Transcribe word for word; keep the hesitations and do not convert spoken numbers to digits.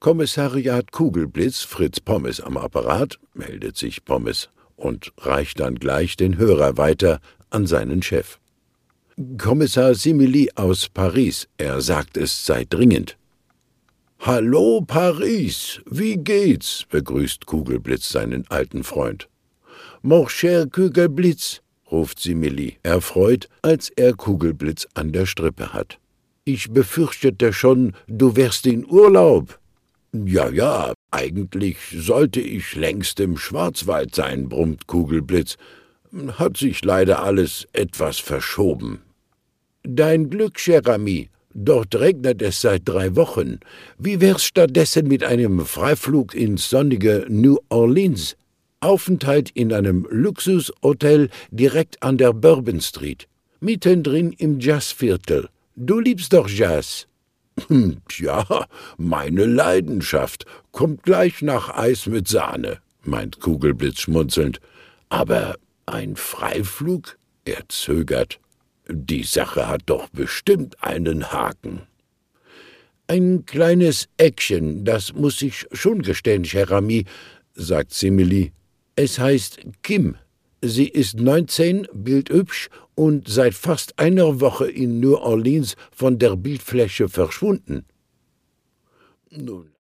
Kommissariat Kugelblitz, Fritz Pommes am Apparat, meldet sich Pommes und reicht dann gleich den Hörer weiter an seinen Chef. »Kommissar Simili aus Paris, er sagt, es sei dringend.« »Hallo, Paris, wie geht's?« begrüßt Kugelblitz seinen alten Freund. »Mon cher Kugelblitz«, ruft Simili, erfreut, als er Kugelblitz an der Strippe hat. »Ich befürchtete schon, du wärst in Urlaub.« »Ja, ja, eigentlich sollte ich längst im Schwarzwald sein«, brummt Kugelblitz. »Hat sich leider alles etwas verschoben.« »Dein Glück, cher ami. Dort regnet es seit drei Wochen. Wie wär's stattdessen mit einem Freiflug ins sonnige New Orleans? Aufenthalt in einem Luxushotel direkt an der Bourbon Street, mittendrin im Jazzviertel. Du liebst doch Jazz.« »Hm, tja, meine Leidenschaft. Kommt gleich nach Eis mit Sahne«, meint Kugelblitz schmunzelnd. »Aber ein Freiflug?« Er zögert. »Die Sache hat doch bestimmt einen Haken.« »Ein kleines Eckchen, das muss ich schon gestehen, cher ami«, sagt Simili. »Es heißt Kim. Sie ist neunzehn, bildhübsch und seit fast einer Woche in New Orleans von der Bildfläche verschwunden.« »Nun,